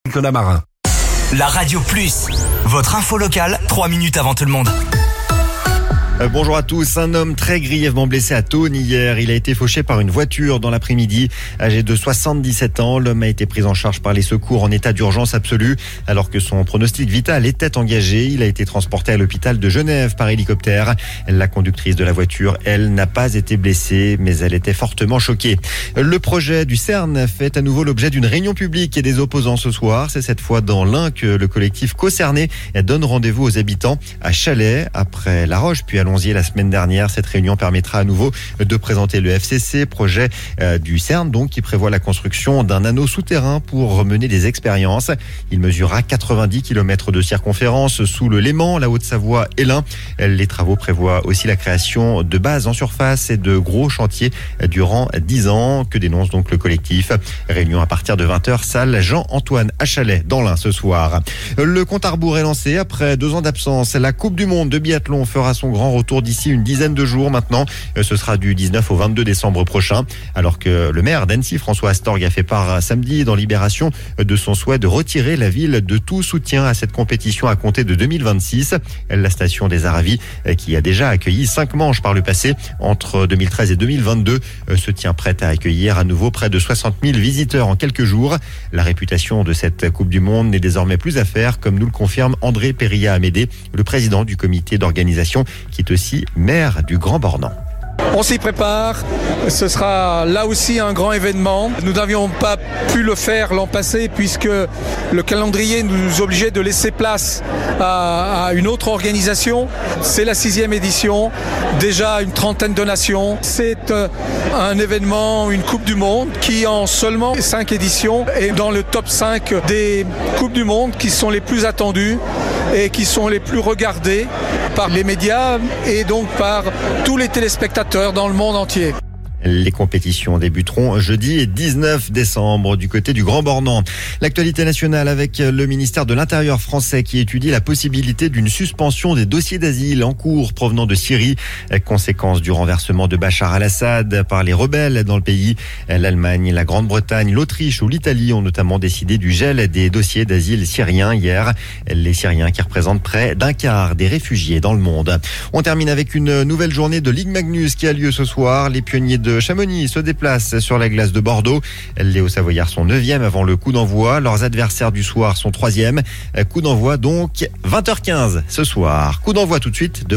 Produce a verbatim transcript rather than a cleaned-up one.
Conamarin. La Radio Plus, votre info locale, trois minutes avant tout le monde. Euh, bonjour à tous. Un homme très grièvement blessé à Thônes hier. Il a été fauché par une voiture dans l'après-midi. Âgé de soixante-dix-sept ans, l'homme a été pris en charge par les secours en état d'urgence absolue. Alors que son pronostic vital était engagé, il a été transporté à l'hôpital de Genève par hélicoptère. La conductrice de la voiture, elle, n'a pas été blessée, mais elle était fortement choquée. Le projet du CERN fait à nouveau l'objet d'une réunion publique et des opposants ce soir. C'est cette fois dans l'Ain que le collectif Co-Cerné donne rendez-vous aux habitants à Chalais, après La Roche, puis à Lonzier la semaine dernière. Cette réunion permettra à nouveau de présenter le F C C, projet euh, du CERN, donc, qui prévoit la construction d'un anneau souterrain pour mener des expériences. Il mesurera quatre-vingt-dix kilomètres de circonférence sous le Léman, la Haute-Savoie et l'Ain. Les travaux prévoient aussi la création de bases en surface et de gros chantiers durant dix ans, que dénonce donc le collectif. Réunion à partir de vingt heures, salle Jean-Antoine à Chalais, dans l'Ain ce soir. Le compte à rebours est lancé après deux ans d'absence. La Coupe du Monde de biathlon fera son grand retour d'ici une dizaine de jours maintenant. Ce sera du dix-neuf au vingt-deux décembre prochain. Alors que le maire d'Annecy, François Astorg, a fait part samedi dans Libération de son souhait de retirer la ville de tout soutien à cette compétition à compter de deux mille vingt-six. La station des Aravis, qui a déjà accueilli cinq manches par le passé entre deux mille treize et deux mille vingt-deux, se tient prête à accueillir à nouveau près de soixante mille visiteurs en quelques jours. La réputation de cette Coupe du Monde n'est désormais plus à faire, comme nous le confirme André Perilla-Amédée, le président du comité d'organisation, qui est aussi maire du Grand Bornand. On s'y prépare, ce sera là aussi un grand événement. Nous n'avions pas pu le faire l'an passé puisque le calendrier nous obligeait de laisser place à, à une autre organisation. C'est la sixième édition, déjà une trentaine de nations. C'est euh, un événement, une Coupe du Monde qui en seulement cinq éditions est dans le top cinq des Coupes du Monde qui sont les plus attendues et qui sont les plus regardées par les médias et donc par tous les téléspectateurs dans le monde entier. Les compétitions débuteront jeudi dix-neuf décembre du côté du Grand Bornand. L'actualité nationale avec le ministère de l'Intérieur français qui étudie la possibilité d'une suspension des dossiers d'asile en cours provenant de Syrie. Conséquence du renversement de Bachar al-Assad par les rebelles dans le pays. L'Allemagne, la Grande-Bretagne, l'Autriche ou l'Italie ont notamment décidé du gel des dossiers d'asile syriens hier. Les Syriens qui représentent près d'un quart des réfugiés dans le monde. On termine avec une nouvelle journée de Ligue Magnus qui a lieu ce soir. Les pionniers de de Chamonix se déplacent sur la glace de Bordeaux. Les Hauts-Savoyards sont neuvième avant le coup d'envoi. Leurs adversaires du soir sont troisième. Coup d'envoi donc vingt heures quinze ce soir. Coup d'envoi tout de suite de